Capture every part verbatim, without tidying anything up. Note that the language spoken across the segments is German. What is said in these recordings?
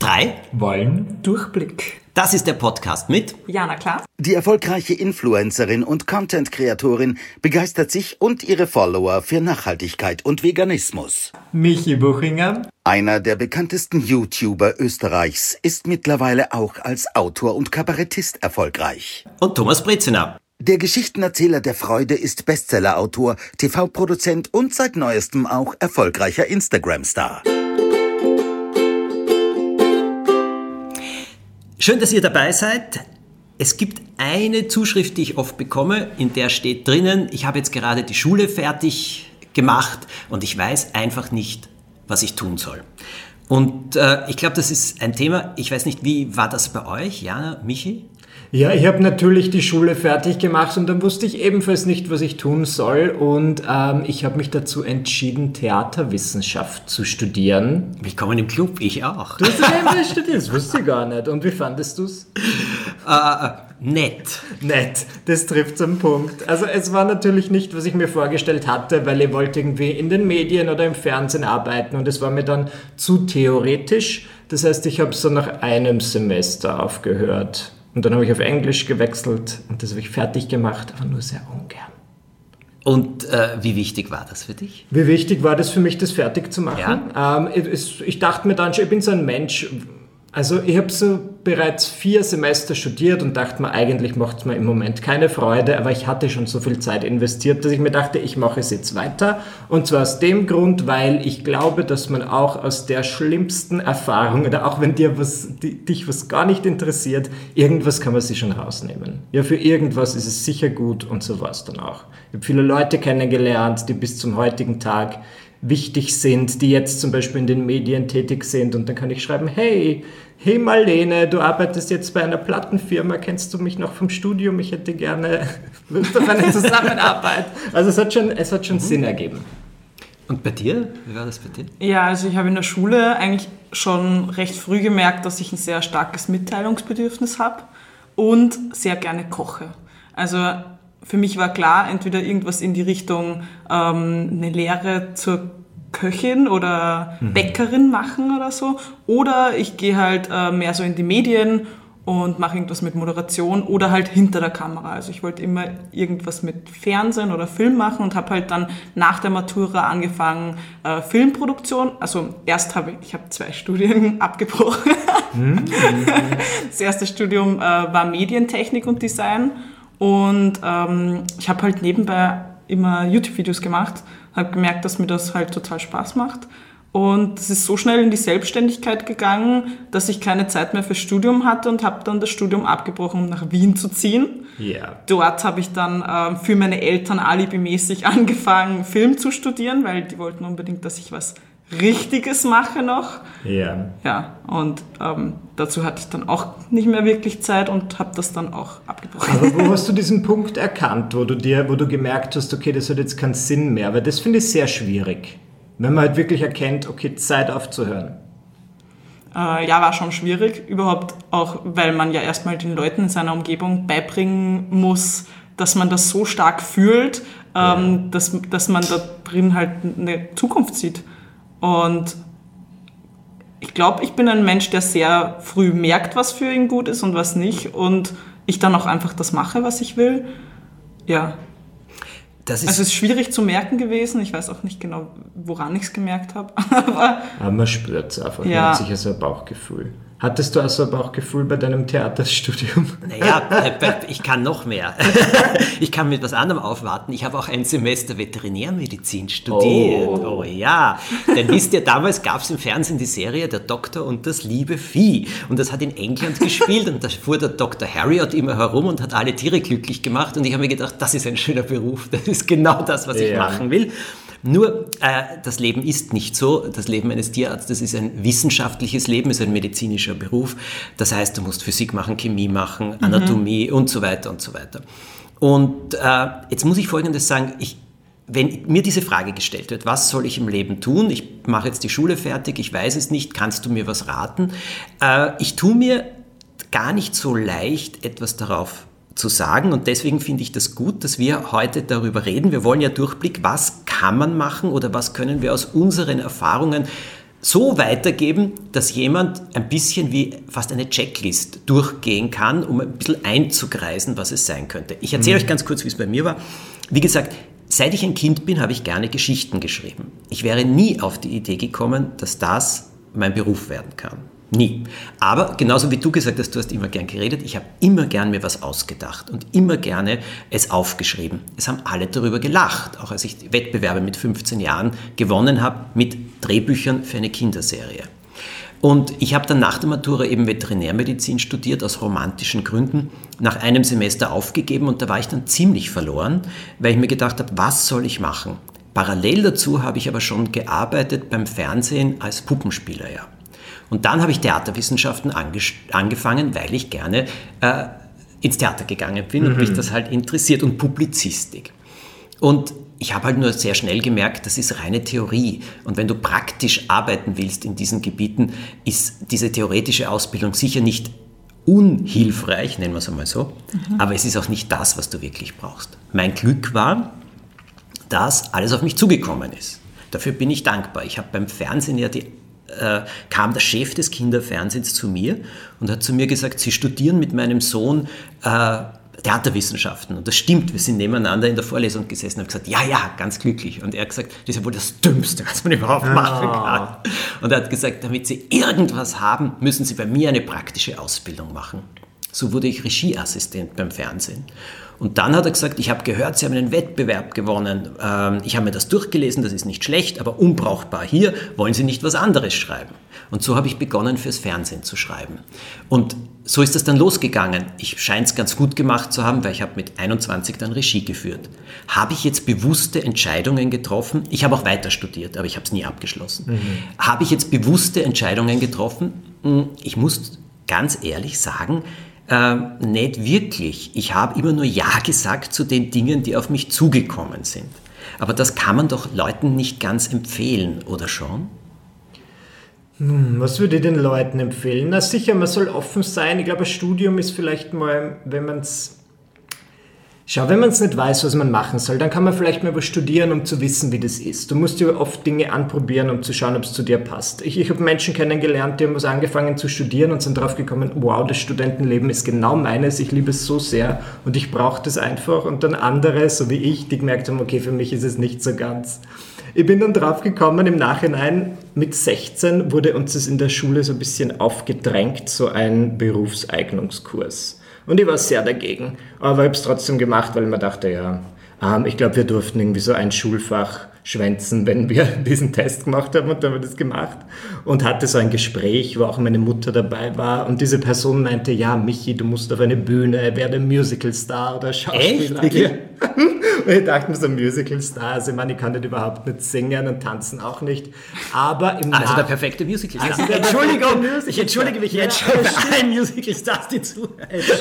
drei wollen Durchblick. Das ist der Podcast mit Jana Klaas. Die erfolgreiche Influencerin und Content-Kreatorin begeistert sich und ihre Follower für Nachhaltigkeit und Veganismus. Michi Buchinger. Einer der bekanntesten YouTuber Österreichs ist mittlerweile auch als Autor und Kabarettist erfolgreich. Und Thomas Brezina. Der Geschichtenerzähler der Freude ist Bestsellerautor, T V-Produzent und seit neuestem auch erfolgreicher Instagram-Star. Schön, dass ihr dabei seid. Es gibt eine Zuschrift, die ich oft bekomme, in der steht drinnen, ich habe jetzt gerade die Schule fertig gemacht und ich weiß einfach nicht, was ich tun soll. Und äh, ich glaube, das ist ein Thema, ich weiß nicht, wie war das bei euch, Jana, Michi? Ja, ich habe natürlich die Schule fertig gemacht und dann wusste ich ebenfalls nicht, was ich tun soll. Und ähm, ich habe mich dazu entschieden, Theaterwissenschaft zu studieren. Willkommen im Club, ich auch. Du hast Theaterwissenschaft studiert, das wusste ich gar nicht. Und wie fandest du es? Äh, nett. Nett, das trifft zum Punkt. Also es war natürlich nicht, was ich mir vorgestellt hatte, weil ich wollte irgendwie in den Medien oder im Fernsehen arbeiten und es war mir dann zu theoretisch. Das heißt, ich habe so nach einem Semester aufgehört. Und dann habe ich auf Englisch gewechselt und das habe ich fertig gemacht, aber nur sehr ungern. Und äh, wie wichtig war das für dich? Wie wichtig war das für mich, das fertig zu machen? Ja. Ähm, ich, ich dachte mir dann schon, ich bin so ein Mensch, also ich habe so bereits vier Semester studiert und dachte mir, eigentlich macht es mir im Moment keine Freude, aber ich hatte schon so viel Zeit investiert, dass ich mir dachte, ich mache es jetzt weiter. Und zwar aus dem Grund, weil ich glaube, dass man auch aus der schlimmsten Erfahrung, oder auch wenn dir was, die, dich was gar nicht interessiert, irgendwas kann man sich schon rausnehmen. Ja, für irgendwas ist es sicher gut und so war es dann auch. Ich habe viele Leute kennengelernt, die bis zum heutigen Tag wichtig sind, die jetzt zum Beispiel in den Medien tätig sind und dann kann ich schreiben, hey, hey Marlene, du arbeitest jetzt bei einer Plattenfirma, kennst du mich noch vom Studium, ich hätte gerne Lust auf eine Zusammenarbeit. Also es hat schon, es hat schon mhm. Sinn ergeben. Und bei dir? Wie war das bei dir? Ja, also ich habe in der Schule eigentlich schon recht früh gemerkt, dass ich ein sehr starkes Mitteilungsbedürfnis habe und sehr gerne koche. Also für mich war klar, entweder irgendwas in die Richtung ähm, eine Lehre zur Köchin oder mhm. Bäckerin machen oder so. Oder ich gehe halt äh, mehr so in die Medien und mache irgendwas mit Moderation oder halt hinter der Kamera. Also ich wollte immer irgendwas mit Fernsehen oder Film machen und habe halt dann nach der Matura angefangen, äh, Filmproduktion. Also erst habe ich, ich habe zwei Studien abgebrochen. Mhm. Das erste Studium äh, war Medientechnik und Design. Und ähm, ich habe halt nebenbei immer YouTube-Videos gemacht, habe gemerkt, dass mir das halt total Spaß macht. Und es ist so schnell in die Selbstständigkeit gegangen, dass ich keine Zeit mehr fürs Studium hatte und habe dann das Studium abgebrochen, um nach Wien zu ziehen. Yeah. Dort habe ich dann ähm, für meine Eltern alibimäßig angefangen, Film zu studieren, weil die wollten unbedingt, dass ich was Richtiges mache noch. Ja. Ja, und ähm, dazu hatte ich dann auch nicht mehr wirklich Zeit und habe das dann auch abgebrochen. Aber wo hast du diesen Punkt erkannt, wo du dir, wo du gemerkt hast, okay, das hat jetzt keinen Sinn mehr? Weil das finde ich sehr schwierig, wenn man halt wirklich erkennt, okay, Zeit aufzuhören. Äh, ja, war schon schwierig, überhaupt auch, weil man ja erstmal den Leuten in seiner Umgebung beibringen muss, dass man das so stark fühlt, ähm, ja. dass, dass man da drin halt eine Zukunft sieht. Und ich glaube, ich bin ein Mensch, der sehr früh merkt, was für ihn gut ist und was nicht. Und ich dann auch einfach das mache, was ich will. Ja. Das ist also es ist schwierig zu merken gewesen. Ich weiß auch nicht genau, woran ich es gemerkt habe. Aber, Aber man spürt es einfach. Ja. Man hat sicher so ein Bauchgefühl. Hattest du also ein Bauchgefühl bei deinem Theaterstudium? Naja, ich kann noch mehr. Ich kann mit was anderem aufwarten. Ich habe auch ein Semester Veterinärmedizin studiert. Oh, oh ja. Denn wisst ihr, damals gab es im Fernsehen die Serie Der Doktor und das liebe Vieh. Und das hat in England gespielt und da fuhr der Doktor Harriot immer herum und hat alle Tiere glücklich gemacht. Und ich habe mir gedacht, das ist ein schöner Beruf. Das ist genau das, was ich ja. machen will. Nur, äh, das Leben ist nicht so. Das Leben eines Tierarztes ist ein wissenschaftliches Leben, ist ein medizinischer Beruf. Das heißt, du musst Physik machen, Chemie machen, Anatomie mhm. und so weiter und so weiter. Und äh, jetzt muss ich Folgendes sagen, ich, wenn mir diese Frage gestellt wird, was soll ich im Leben tun? Ich mache jetzt die Schule fertig, ich weiß es nicht, kannst du mir was raten? Äh, ich tue mir gar nicht so leicht, etwas darauf zu sagen und deswegen finde ich das gut, dass wir heute darüber reden. Wir wollen ja Durchblick, was kann man machen oder was können wir aus unseren Erfahrungen so weitergeben, dass jemand ein bisschen wie fast eine Checklist durchgehen kann, um ein bisschen einzukreisen, was es sein könnte. Ich erzähle mhm. euch ganz kurz, wie es bei mir war. Wie gesagt, seit ich ein Kind bin, habe ich gerne Geschichten geschrieben. Ich wäre nie auf die Idee gekommen, dass das mein Beruf werden kann. Nie. Aber genauso wie du gesagt hast, du hast immer gern geredet, ich habe immer gern mir was ausgedacht und immer gerne es aufgeschrieben. Es haben alle darüber gelacht, auch als ich die Wettbewerbe mit fünfzehn Jahren gewonnen habe mit Drehbüchern für eine Kinderserie. Und ich habe dann nach der Matura eben Veterinärmedizin studiert, aus romantischen Gründen, nach einem Semester aufgegeben und da war ich dann ziemlich verloren, weil ich mir gedacht habe, was soll ich machen? Parallel dazu habe ich aber schon gearbeitet beim Fernsehen als Puppenspieler, ja. Und dann habe ich Theaterwissenschaften ange- angefangen, weil ich gerne äh, ins Theater gegangen bin mhm. und mich das halt interessiert und Publizistik. Und ich habe halt nur sehr schnell gemerkt, das ist reine Theorie. Und wenn du praktisch arbeiten willst in diesen Gebieten, ist diese theoretische Ausbildung sicher nicht unhilfreich, nennen wir es einmal so, mhm. aber es ist auch nicht das, was du wirklich brauchst. Mein Glück war, dass alles auf mich zugekommen ist. Dafür bin ich dankbar. Ich habe beim Fernsehen ja die Äh, kam der Chef des Kinderfernsehens zu mir und hat zu mir gesagt, Sie studieren mit meinem Sohn äh, Theaterwissenschaften. Und das stimmt, wir sind nebeneinander in der Vorlesung gesessen und haben gesagt, ja, ja, ganz glücklich. Und er hat gesagt, das ist ja wohl das Dümmste, was man überhaupt oh. machen kann. Und er hat gesagt, damit Sie irgendwas haben, müssen Sie bei mir eine praktische Ausbildung machen. So wurde ich Regieassistent beim Fernsehen. Und dann hat er gesagt, ich habe gehört, Sie haben einen Wettbewerb gewonnen. Ähm, ich habe mir das durchgelesen, das ist nicht schlecht, aber unbrauchbar hier. Wollen Sie nicht was anderes schreiben? Und so habe ich begonnen, fürs Fernsehen zu schreiben. Und so ist das dann losgegangen. Ich scheine es ganz gut gemacht zu haben, weil ich habe mit einundzwanzig dann Regie geführt. Habe ich jetzt bewusste Entscheidungen getroffen? Ich habe auch weiter studiert, aber ich habe es nie abgeschlossen. Mhm. Habe ich jetzt bewusste Entscheidungen getroffen? Ich muss ganz ehrlich sagen, Ähm, nicht wirklich. Ich habe immer nur Ja gesagt zu den Dingen, die auf mich zugekommen sind. Aber das kann man doch Leuten nicht ganz empfehlen, oder schon? Hm, was würde ich den Leuten empfehlen? Na sicher, man soll offen sein. Ich glaube, ein Studium ist vielleicht mal, wenn man es... Schau, wenn man es nicht weiß, was man machen soll, dann kann man vielleicht mal was studieren, um zu wissen, wie das ist. Du musst ja oft Dinge anprobieren, um zu schauen, ob es zu dir passt. Ich, ich habe Menschen kennengelernt, die haben was angefangen zu studieren und sind drauf gekommen, wow, das Studentenleben ist genau meines, ich liebe es so sehr und ich brauche das einfach. Und dann andere, so wie ich, die gemerkt haben, okay, für mich ist es nicht so ganz. Ich bin dann drauf gekommen, im Nachhinein, mit sechzehn wurde uns das in der Schule so ein bisschen aufgedrängt, so ein Berufseignungskurs. Und ich war sehr dagegen, aber ich habe es trotzdem gemacht, weil ich mir dachte, ja, ähm, ich glaube, wir durften irgendwie so ein Schulfach schwänzen, wenn wir diesen Test gemacht haben und dann haben wir das gemacht und hatte so ein Gespräch, wo auch meine Mutter dabei war und diese Person meinte, ja, Michi, du musst auf eine Bühne, werde Musicalstar oder Schauspieler. Echt? Und ich dachte mir so, Musicalstar, also ich meine, ich kann nicht überhaupt nicht singen und tanzen auch nicht, aber im Also Nach- der perfekte Musicalstar. Also der Entschuldigung, Musical ich entschuldige mich jetzt ja, schon bei allen Musicalstars, die zu.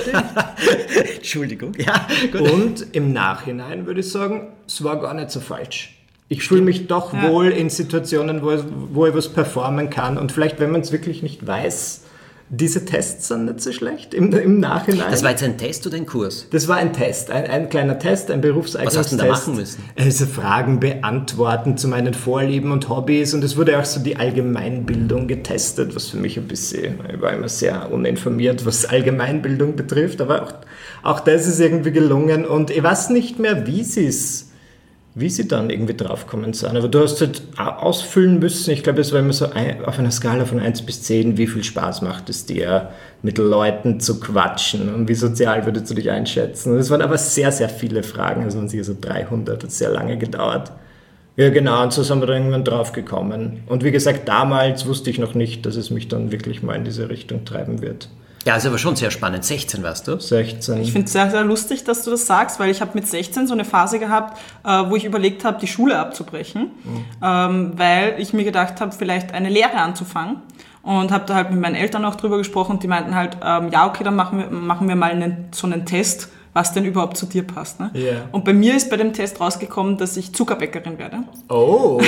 Entschuldigung, ja. Gut. Und im Nachhinein würde ich sagen, es war gar nicht so falsch. Ich fühle mich doch ja. wohl in Situationen, wo ich, wo ich was performen kann. Und vielleicht, wenn man es wirklich nicht weiß, diese Tests sind nicht so schlecht im, im Nachhinein. Das war jetzt ein Test oder ein Kurs? Das war ein Test, ein, ein kleiner Test, ein Berufseignungstest. Was hast du denn da machen müssen? Also Fragen beantworten zu meinen Vorlieben und Hobbys. Und es wurde auch so die Allgemeinbildung getestet, was für mich ein bisschen, ich war immer sehr uninformiert, was Allgemeinbildung betrifft. Aber auch, auch das ist irgendwie gelungen. Und ich weiß nicht mehr, wie sie es wie sie dann irgendwie draufkommen sind. Aber du hast halt ausfüllen müssen, ich glaube, es war immer so ein, auf einer Skala von eins bis zehn, wie viel Spaß macht es dir, mit Leuten zu quatschen und wie sozial würdest du dich einschätzen. Und es waren aber sehr, sehr viele Fragen, also waren sicher so dreihundert, hat sehr lange gedauert. Ja genau, und so sind wir dann irgendwann draufgekommen. Und wie gesagt, damals wusste ich noch nicht, dass es mich dann wirklich mal in diese Richtung treiben wird. Ja, ist aber schon sehr spannend. sechzehn warst du? sechzehn. Ich finde es sehr, sehr lustig, dass du das sagst, weil ich habe mit sechzehn so eine Phase gehabt, äh, wo ich überlegt habe, die Schule abzubrechen, mhm. ähm, weil ich mir gedacht habe, vielleicht eine Lehre anzufangen. Und habe da halt mit meinen Eltern auch drüber gesprochen und die meinten halt, ähm, ja okay, dann machen wir, machen wir mal einen, so einen Test, was denn überhaupt zu dir passt. Ne? Yeah. Und bei mir ist bei dem Test rausgekommen, dass ich Zuckerbäckerin werde. Oh!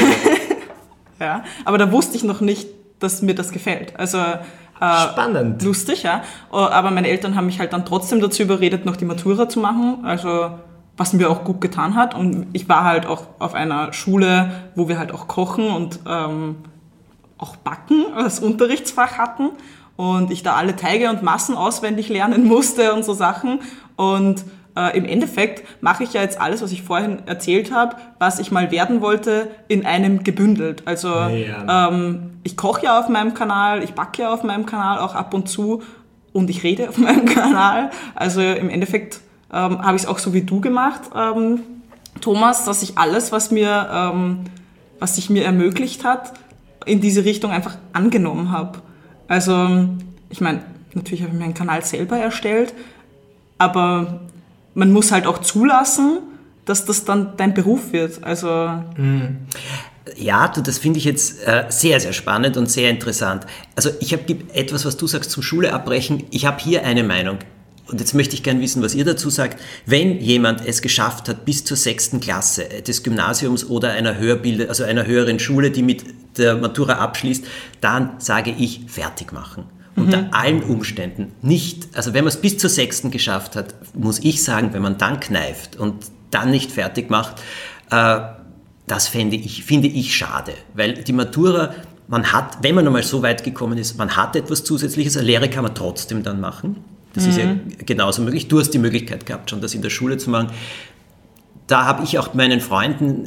Ja, aber da wusste ich noch nicht, dass mir das gefällt. Also spannend. Äh, lustig, ja. Aber meine Eltern haben mich halt dann trotzdem dazu überredet, noch die Matura zu machen. Also was mir auch gut getan hat. Und ich war halt auch auf einer Schule, wo wir halt auch kochen und ähm, auch Backen als Unterrichtsfach hatten und ich da alle Teige und Massen auswendig lernen musste und so Sachen. Und äh, im Endeffekt mache ich ja jetzt alles, was ich vorhin erzählt habe, was ich mal werden wollte, in einem gebündelt. Also ja. ähm, ich koche ja auf meinem Kanal, ich backe ja auf meinem Kanal auch ab und zu und ich rede auf meinem Kanal. Also im Endeffekt ähm, habe ich es auch so wie du gemacht, ähm, Thomas, dass ich alles, was mir, ähm, was sich mir ermöglicht hat, in diese Richtung einfach angenommen habe. Also ich meine, natürlich habe ich meinen Kanal selber erstellt, aber man muss halt auch zulassen, dass das dann dein Beruf wird. Also ja, du, das finde ich jetzt äh, sehr, sehr spannend und sehr interessant. Also ich habe etwas, was du sagst zum Schule abbrechen. Ich habe hier eine Meinung. Und jetzt möchte ich gerne wissen, was ihr dazu sagt. Wenn jemand es geschafft hat, bis zur sechsten Klasse des Gymnasiums oder einer Höherbilde, also einer höheren Schule, die mit der Matura abschließt, dann sage ich, fertig machen. Unter mhm. allen Umständen nicht, also wenn man es bis zur sechsten geschafft hat, muss ich sagen, wenn man dann kneift und dann nicht fertig macht, äh, das fände ich, finde ich schade, weil die Matura, man hat, wenn man einmal so weit gekommen ist, man hat etwas Zusätzliches, eine Lehre kann man trotzdem dann machen, das mhm. ist ja genauso möglich, du hast die Möglichkeit gehabt, schon das in der Schule zu machen. Da habe ich auch meinen Freunden,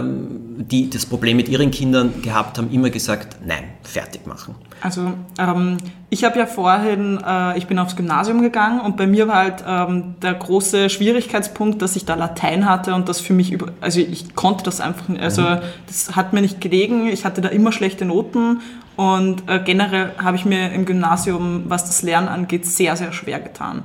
die das Problem mit ihren Kindern gehabt haben, immer gesagt, nein, fertig machen. Also ähm, ich habe ja vorhin, äh, ich bin aufs Gymnasium gegangen und bei mir war halt ähm, der große Schwierigkeitspunkt, dass ich da Latein hatte und das für mich, über, also ich konnte das einfach nicht, also mhm. das hat mir nicht gelegen, ich hatte da immer schlechte Noten und äh, generell habe ich mir im Gymnasium, was das Lernen angeht, sehr, sehr schwer getan.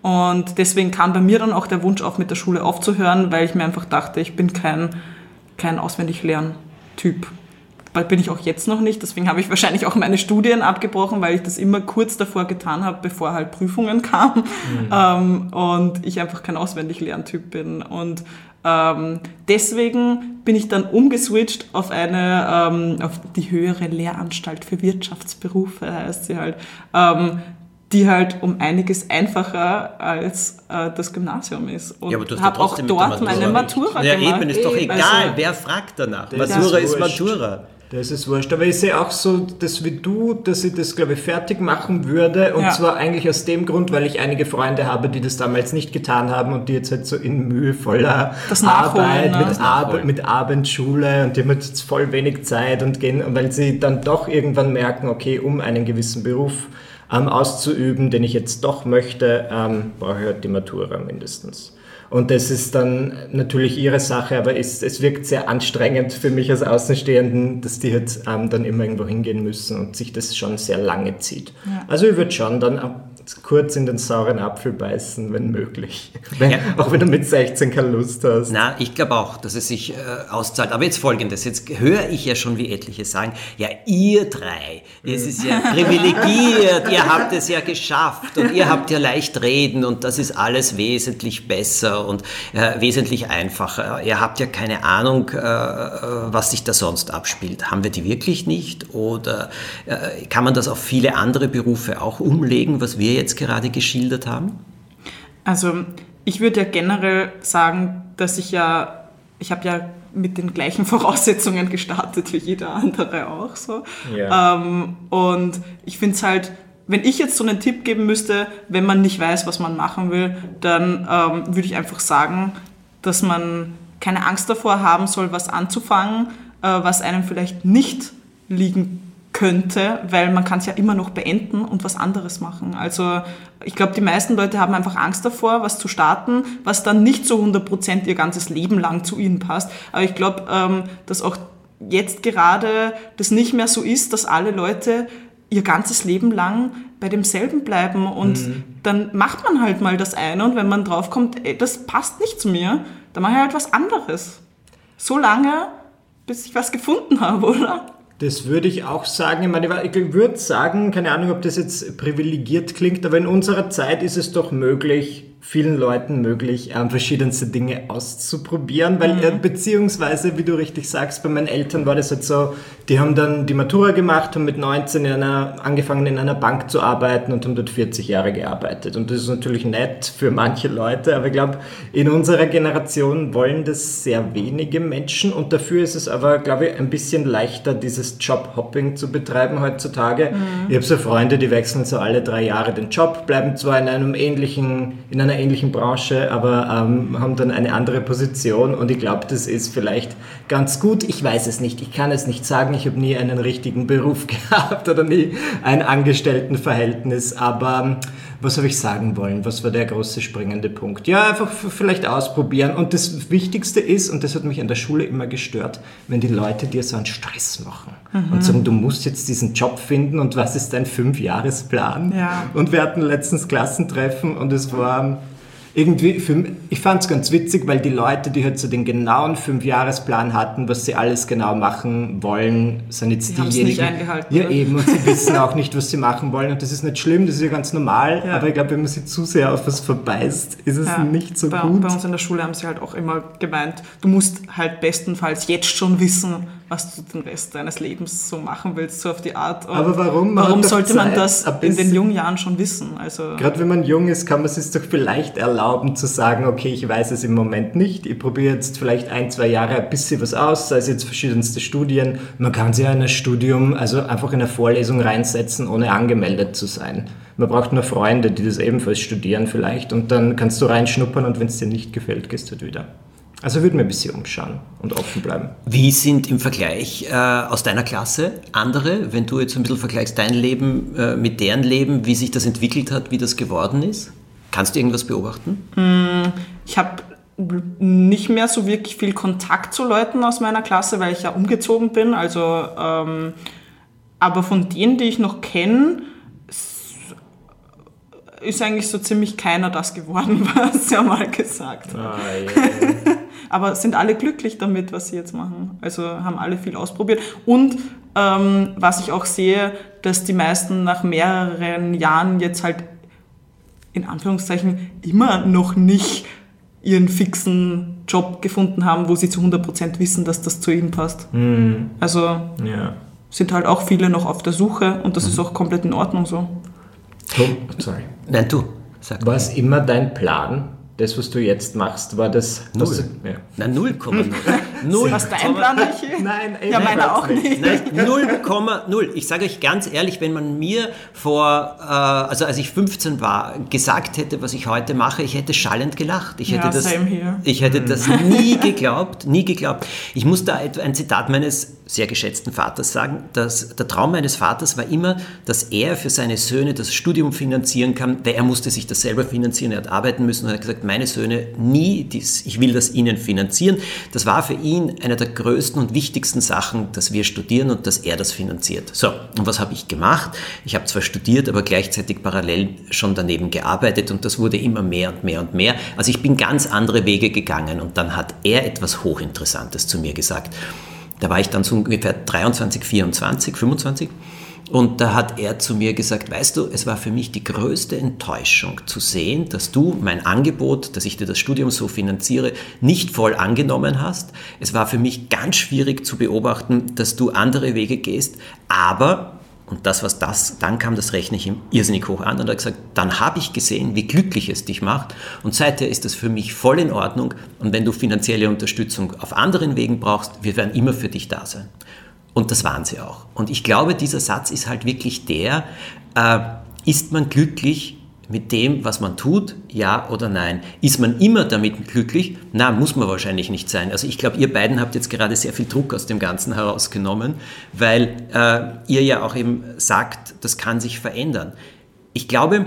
Und deswegen kam bei mir dann auch der Wunsch auf, mit der Schule aufzuhören, weil ich mir einfach dachte, ich bin kein, kein Auswendig-Lernen-Typ. Bald bin ich auch jetzt noch nicht, deswegen habe ich wahrscheinlich auch meine Studien abgebrochen, weil ich das immer kurz davor getan habe, bevor halt Prüfungen kamen. Mhm. Ähm, und ich einfach kein Auswendig-Lernen-Typ bin. Und ähm, deswegen bin ich dann umgeswitcht auf eine, ähm, auf die höhere Lehranstalt für Wirtschaftsberufe, heißt sie halt. Ähm, die halt um einiges einfacher als äh, das Gymnasium ist. Und ja, habe auch dort meine Matura ja, gemacht. Ja, eben, ist doch egal, also, wer fragt danach. Matura ist, ist Matura. Das ist wurscht, aber ich sehe auch so, dass wie du, dass ich das, glaube ich, fertig machen würde und ja. zwar eigentlich aus dem Grund, weil ich einige Freunde habe, die das damals nicht getan haben und die jetzt halt so in mühevoller Arbeit, ne? mit, Ab- mit Abendschule und die haben jetzt voll wenig Zeit und gehen, weil sie dann doch irgendwann merken, okay, um einen gewissen Beruf ähm, auszuüben, den ich jetzt doch möchte, ähm, brauche ich halt die Matura mindestens. Und das ist dann natürlich ihre Sache, aber es, es wirkt sehr anstrengend für mich als Außenstehenden, dass die jetzt ähm, dann immer irgendwo hingehen müssen und sich das schon sehr lange zieht. Ja. Also ich würde schon dann kurz in den sauren Apfel beißen, wenn möglich. Wenn, ja. Auch wenn du mit sechzehn keine Lust hast. Na, ich glaube auch, dass es sich äh, auszahlt. Aber jetzt Folgendes, jetzt höre ich ja schon, wie etliche sagen, ja, ihr drei, es ist ja privilegiert, ihr habt es ja geschafft und ihr habt ja leicht reden und das ist alles wesentlich besser und äh, wesentlich einfacher. Ihr habt ja keine Ahnung, äh, was sich da sonst abspielt. Haben wir die wirklich nicht? Oder äh, kann man das auf viele andere Berufe auch umlegen, was wir jetzt gerade geschildert haben? Also ich würde ja generell sagen, dass ich ja, ich habe ja mit den gleichen Voraussetzungen gestartet wie jeder andere auch so. Ja. Ähm, und ich finde es halt, wenn ich jetzt so einen Tipp geben müsste, wenn man nicht weiß, was man machen will, dann ähm, würde ich einfach sagen, dass man keine Angst davor haben soll, was anzufangen, äh, was einem vielleicht nicht liegen könnte, weil man kann es ja immer noch beenden und was anderes machen. Also ich glaube, die meisten Leute haben einfach Angst davor, was zu starten, was dann nicht so hundert Prozent ihr ganzes Leben lang zu ihnen passt. Aber ich glaube, ähm, dass auch jetzt gerade das nicht mehr so ist, dass alle Leute ihr ganzes Leben lang bei demselben bleiben und mhm. dann macht man halt mal das eine und wenn man draufkommt, ey, das passt nicht zu mir, dann mache ich halt was anderes. So lange, bis ich was gefunden habe, oder? Das würde ich auch sagen. Ich meine, ich würde sagen, keine Ahnung, ob das jetzt privilegiert klingt, aber in unserer Zeit ist es doch möglich, vielen Leuten möglich, ähm, verschiedenste Dinge auszuprobieren, weil äh, beziehungsweise, wie du richtig sagst, bei meinen Eltern war das halt so, die haben dann die Matura gemacht, haben mit neunzehn in einer, angefangen in einer Bank zu arbeiten und haben dort vierzig Jahre gearbeitet. Und das ist natürlich nett für manche Leute, aber ich glaube, in unserer Generation wollen das sehr wenige Menschen und dafür ist es aber, glaube ich, ein bisschen leichter, dieses Jobhopping zu betreiben heutzutage. Mhm. Ich habe so Freunde, die wechseln so alle drei Jahre den Job, bleiben zwar in einem ähnlichen, in einer ähnlichen Branche, aber ähm, haben dann eine andere Position und ich glaube, das ist vielleicht ganz gut. Ich weiß es nicht, ich kann es nicht sagen, ich habe nie einen richtigen Beruf gehabt oder nie ein Angestelltenverhältnis, aber was habe ich sagen wollen? Was war der große springende Punkt? Ja, einfach vielleicht ausprobieren und das Wichtigste ist, und das hat mich an der Schule immer gestört, wenn die Leute dir so einen Stress machen mhm. und sagen, du musst jetzt diesen Job finden und was ist dein Fünfjahresplan? Ja. Und wir hatten letztens Klassentreffen und es war irgendwie, für, ich fand es ganz witzig, weil die Leute, die halt so den genauen Fünfjahresplan hatten, was sie alles genau machen wollen, sind jetzt die diejenigen. Nicht eingehalten, ja, oder? Eben, und sie wissen auch nicht, was sie machen wollen und das ist nicht schlimm, das ist ja ganz normal, ja. aber ich glaube, wenn man sie zu sehr auf was verbeißt, ist es ja. nicht so bei, gut. Bei uns in der Schule haben sie halt auch immer gemeint, du musst halt bestenfalls jetzt schon wissen, was du den Rest deines Lebens so machen willst, so auf die Art. Und aber warum? Man warum sollte Zeit, man das in den jungen Jahren schon wissen? Also gerade wenn man jung ist, kann man es sich doch vielleicht erlauben zu sagen, okay, ich weiß es im Moment nicht, ich probiere jetzt vielleicht ein, zwei Jahre ein bisschen was aus, sei es jetzt verschiedenste Studien. Man kann sich ja in ein Studium, also einfach in eine Vorlesung reinsetzen, ohne angemeldet zu sein. Man braucht nur Freunde, die das ebenfalls studieren vielleicht und dann kannst du reinschnuppern und wenn es dir nicht gefällt, gehst du halt wieder. Also würde mir ein bisschen umschauen und offen bleiben. Wie sind im Vergleich äh, aus deiner Klasse andere, wenn du jetzt ein bisschen vergleichst dein Leben äh, mit deren Leben, wie sich das entwickelt hat, wie das geworden ist? Kannst du irgendwas beobachten? Ich habe nicht mehr so wirklich viel Kontakt zu Leuten aus meiner Klasse, weil ich ja umgezogen bin. Also, ähm, aber von denen, die ich noch kenne, ist eigentlich so ziemlich keiner das geworden, was er mal gesagt hat. Ah, yeah. Aber sind alle glücklich damit, was sie jetzt machen. Also haben alle viel ausprobiert. Und ähm, was ich auch sehe, dass die meisten nach mehreren Jahren jetzt halt in Anführungszeichen immer noch nicht ihren fixen Job gefunden haben, wo sie zu hundert Prozent wissen, dass das zu ihnen passt. Mm. Also ja. sind halt auch viele noch auf der Suche und das mm. ist auch komplett in Ordnung so. Tom, sorry. Nein, du. Sag war es immer dein Plan? Das, was du jetzt machst, war das... Null. Das, ja. Nein, null Komma null. Was dein Plan nicht? Nein, ja, meiner auch nicht. Nein, null Komma null. Ich sage euch ganz ehrlich, wenn man mir vor, äh, also als ich fünfzehn war, gesagt hätte, was ich heute mache, ich hätte schallend gelacht. Ich hätte, ja, das, same here. ich hätte das nie geglaubt, nie geglaubt. Ich muss da ein Zitat meines sehr geschätzten Vaters sagen, dass der Traum meines Vaters war immer, dass er für seine Söhne das Studium finanzieren kann, weil er musste sich das selber finanzieren, er hat arbeiten müssen und er hat gesagt, meine Söhne nie, dies, ich will das ihnen finanzieren. Das war für ihn eine der größten und wichtigsten Sachen, dass wir studieren und dass er das finanziert. So, und was habe ich gemacht? Ich habe zwar studiert, aber gleichzeitig parallel schon daneben gearbeitet und das wurde immer mehr und mehr und mehr. Also ich bin ganz andere Wege gegangen und dann hat er etwas Hochinteressantes zu mir gesagt. Da war ich dann so ungefähr dreiundzwanzig, vierundzwanzig, fünfundzwanzig und da hat er zu mir gesagt, weißt du, es war für mich die größte Enttäuschung zu sehen, dass du mein Angebot, dass ich dir das Studium so finanziere, nicht voll angenommen hast. Es war für mich ganz schwierig zu beobachten, dass du andere Wege gehst, aber... Und das, was das, dann kam, das rechne ich ihm irrsinnig hoch an und er hat gesagt, dann habe ich gesehen, wie glücklich es dich macht und seither ist das für mich voll in Ordnung und wenn du finanzielle Unterstützung auf anderen Wegen brauchst, wir werden immer für dich da sein. Und das waren sie auch. Und ich glaube, dieser Satz ist halt wirklich der, äh, ist man glücklich mit dem, was man tut, ja oder nein? Ist man immer damit glücklich? Na, muss man wahrscheinlich nicht sein. Also ich glaube, ihr beiden habt jetzt gerade sehr viel Druck aus dem Ganzen herausgenommen, weil äh, ihr ja auch eben sagt, das kann sich verändern. Ich glaube,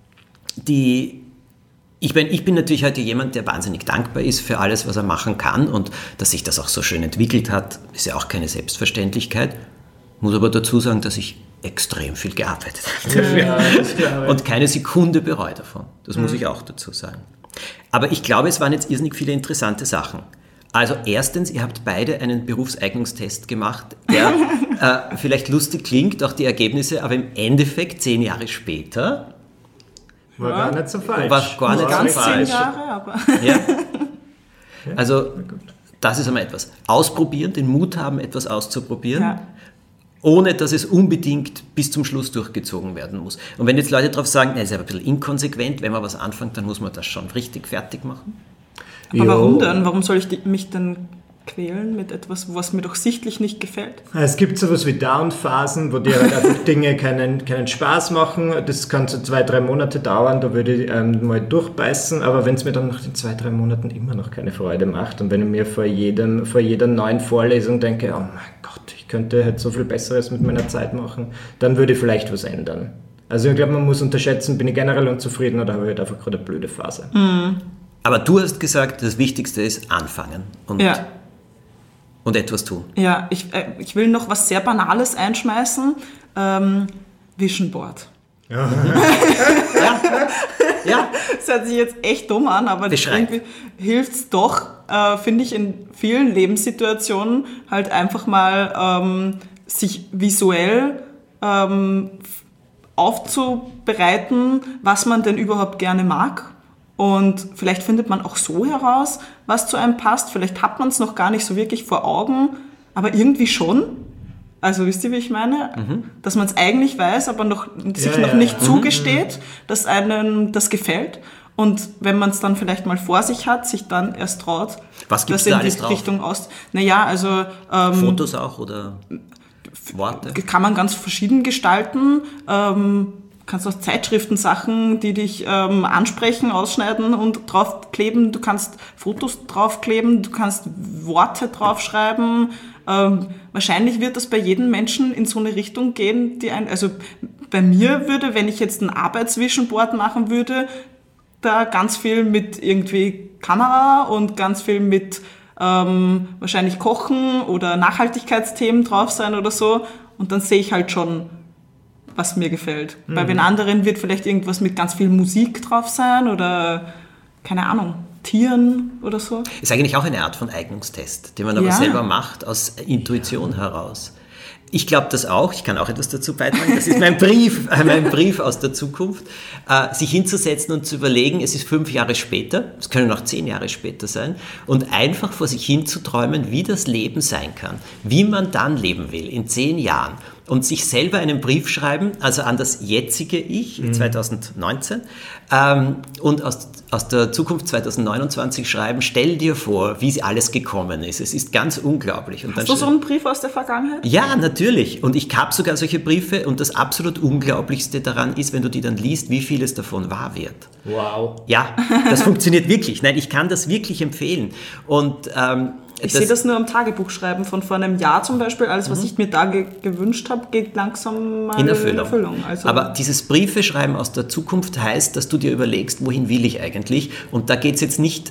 die, ich bin, ich bin natürlich heute jemand, der wahnsinnig dankbar ist für alles, was er machen kann und dass sich das auch so schön entwickelt hat, ist ja auch keine Selbstverständlichkeit. Muss aber dazu sagen, dass ich extrem viel gearbeitet habe ja, ja, und keine Sekunde bereue davon. Das mhm. muss ich auch dazu sagen. Aber ich glaube, es waren jetzt irrsinnig viele interessante Sachen. Also erstens, ihr habt beide einen Berufseignungstest gemacht, der äh, vielleicht lustig klingt, auch die Ergebnisse, aber im Endeffekt zehn Jahre später War Ja. gar nicht so falsch. War gar nicht Nicht so ganz falsch. zehn Jahre, aber Ja. Also, das ist einmal etwas. Ausprobieren, den Mut haben, etwas auszuprobieren, Ja. ohne dass es unbedingt bis zum Schluss durchgezogen werden muss. Und wenn jetzt Leute darauf sagen, das ist aber ein bisschen inkonsequent, wenn man was anfängt, dann muss man das schon richtig fertig machen. Aber Jo. warum denn? Warum soll ich die- mich denn quälen mit etwas, was mir doch sichtlich nicht gefällt? Es gibt sowas wie Down-Phasen, wo dir halt einfach Dinge keinen, keinen Spaß machen. Das kann so zwei, drei Monate dauern, da würde ich ähm, mal durchbeißen. Aber wenn es mir dann nach den zwei, drei Monaten immer noch keine Freude macht und wenn ich mir vor, jedem, vor jeder neuen Vorlesung denke, oh mein Gott, ich könnte halt so viel Besseres mit meiner Zeit machen, dann würde ich vielleicht was ändern. Also ich glaube, man muss unterschätzen, bin ich generell unzufrieden oder habe ich halt einfach gerade eine blöde Phase. Aber du hast gesagt, das Wichtigste ist anfangen und, Ja. und etwas tun. Ja, ich, äh, ich will noch was sehr Banales einschmeißen. Ähm, Vision Board. Ja, Das hört sich jetzt echt dumm an, aber Beschreib. irgendwie hilft es doch, äh, finde ich, in vielen Lebenssituationen halt einfach mal ähm, sich visuell ähm, f- aufzubereiten, was man denn überhaupt gerne mag. Und vielleicht findet man auch so heraus, was zu einem passt. Vielleicht hat man es noch gar nicht so wirklich vor Augen, aber irgendwie schon. Also wisst ihr, wie ich meine? Dass man es eigentlich weiß, aber noch, sich Ja, noch ja, nicht ja. zugesteht, dass einem das gefällt. Und wenn man es dann vielleicht mal vor sich hat, sich dann erst traut, Was gibt's das da in alles die drauf? Richtung aus. Naja, also ähm, Fotos auch oder Worte. kann man ganz verschieden gestalten. Ähm, kannst auch Zeitschriftensachen, die dich ähm, ansprechen, ausschneiden und draufkleben. Du kannst Fotos draufkleben, du kannst Worte draufschreiben. Ähm, wahrscheinlich wird das bei jedem Menschen in so eine Richtung gehen, die ein, also bei mir würde, wenn ich jetzt ein Arbeitsvision-Board machen würde, da ganz viel mit irgendwie Kamera und ganz viel mit ähm, wahrscheinlich Kochen oder Nachhaltigkeitsthemen drauf sein oder so. Und dann sehe ich halt schon, was mir gefällt. Bei den anderen wird vielleicht irgendwas mit ganz viel Musik drauf sein oder, keine Ahnung, Tieren oder so. Ist eigentlich auch eine Art von Eignungstest, den man aber Ja. selber macht aus Intuition heraus. Ich glaube das auch, ich kann auch etwas dazu beitragen, das ist mein Brief, äh, mein Brief aus der Zukunft, äh, sich hinzusetzen und zu überlegen, es ist fünf Jahre später, es können auch zehn Jahre später sein, und einfach vor sich hin zu träumen, wie das Leben sein kann, wie man dann leben will in zehn Jahren. Und sich selber einen Brief schreiben, also an das jetzige Ich, Mhm. zwanzig neunzehn, ähm, und aus, aus der Zukunft zwanzig neunundzwanzig schreiben, stell dir vor, wie alles gekommen ist. Es ist ganz unglaublich. Und Hast du so einen Brief aus der Vergangenheit? ja, natürlich. Und ich habe sogar solche Briefe und das absolut Unglaublichste daran ist, wenn du die dann liest, wie vieles davon wahr wird. Wow. Ja, das funktioniert wirklich. Nein, ich kann das wirklich empfehlen. Und ähm, Ich sehe das nur am Tagebuch schreiben von vor einem Jahr zum Beispiel. Alles, was ich mir da ge gewünscht habe, geht langsam mal in Erfüllung. in Erfüllung. Also, Aber dieses Briefe schreiben aus der Zukunft heißt, dass du dir überlegst, wohin will ich eigentlich? Und da geht es jetzt nicht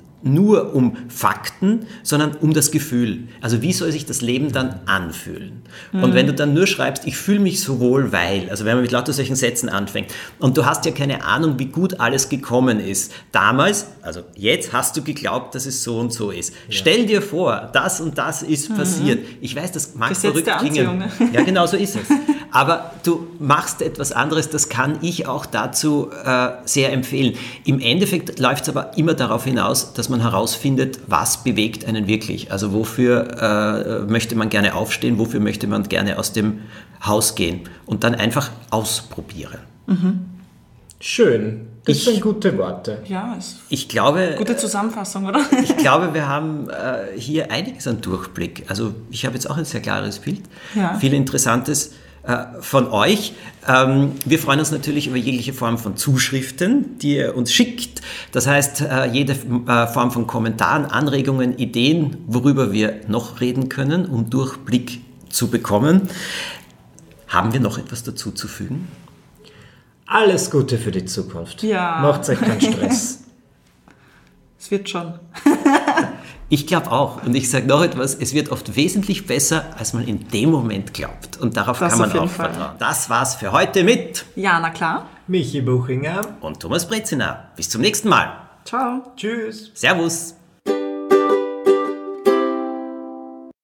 nur um Fakten, sondern um das Gefühl. Also wie soll sich das Leben dann anfühlen? Und wenn du dann nur schreibst, ich fühle mich so wohl, weil, also wenn man mit lauter solchen Sätzen anfängt, und du hast ja keine Ahnung, wie gut alles gekommen ist. Damals, also jetzt hast du geglaubt, dass es so und so ist. Stell dir vor, das und das ist passiert. Ich weiß, das mag Gesetz verrückt der klingen. Anziehung. Ja, genau so ist es. Aber du machst etwas anderes, das kann ich auch dazu äh, sehr empfehlen. Im Endeffekt läuft es aber immer darauf hinaus, dass man herausfindet, was bewegt einen wirklich. Also wofür äh, möchte man gerne aufstehen, wofür möchte man gerne aus dem Haus gehen und dann einfach ausprobieren. Schön. Das Ich- sind gute Worte. ja, ist Ich glaube, gute Zusammenfassung, oder? ich glaube, wir haben äh, hier einiges an Durchblick. Also ich habe jetzt auch ein sehr klares Bild, Ja. viel Interessantes äh, von euch. Ähm, wir freuen uns natürlich über jegliche Form von Zuschriften, die ihr uns schickt. Das heißt, äh, jede äh, Form von Kommentaren, Anregungen, Ideen, worüber wir noch reden können, um Durchblick zu bekommen. Haben wir noch etwas dazu zu fügen? Alles Gute für die Zukunft. Ja. Macht euch keinen Stress. Es wird schon. Ich glaube auch. Und ich sage noch etwas, es wird oft wesentlich besser, als man in dem Moment glaubt. Und darauf Das kann man auf jeden auch Fall. vertrauen. Das war's für heute mit Ja, na klar. Michi Buchinger. und Thomas Brezina. Bis zum nächsten Mal. Ciao. Tschüss. Servus.